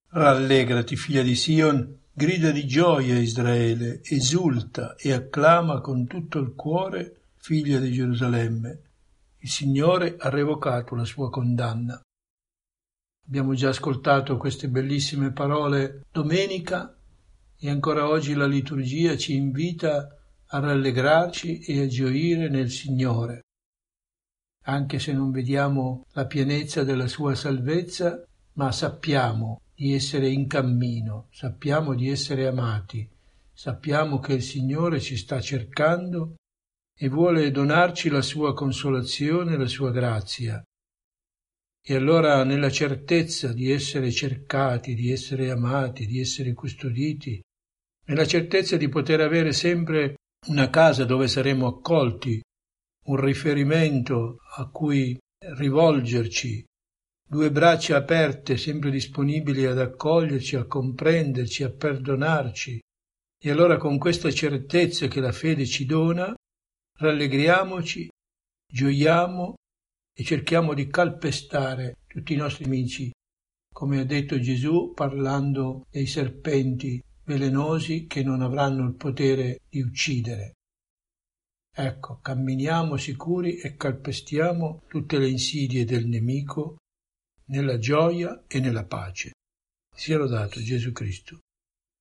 Rallegrati, figlia di Sion, grida di gioia, Israele, esulta e acclama con tutto il cuore, figlia di Gerusalemme. Il Signore ha revocato la sua condanna. Abbiamo già ascoltato queste bellissime parole domenica e ancora oggi la liturgia ci invita a rallegrarci e a gioire nel Signore. Anche se non vediamo la pienezza della sua salvezza, ma sappiamo di essere in cammino, sappiamo di essere amati, sappiamo che il Signore ci sta cercando e vuole donarci la sua consolazione e la sua grazia. E allora nella certezza di essere cercati, di essere amati, di essere custoditi, nella certezza di poter avere sempre una casa dove saremo accolti, un riferimento a cui rivolgerci, due braccia aperte, sempre disponibili ad accoglierci, a comprenderci, a perdonarci. E allora con questa certezza che la fede ci dona, rallegriamoci, gioiamo e cerchiamo di calpestare tutti i nostri nemici, come ha detto Gesù parlando dei serpenti velenosi che non avranno il potere di uccidere. Ecco, camminiamo sicuri e calpestiamo tutte le insidie del nemico nella gioia e nella pace. Sia lodato Gesù Cristo.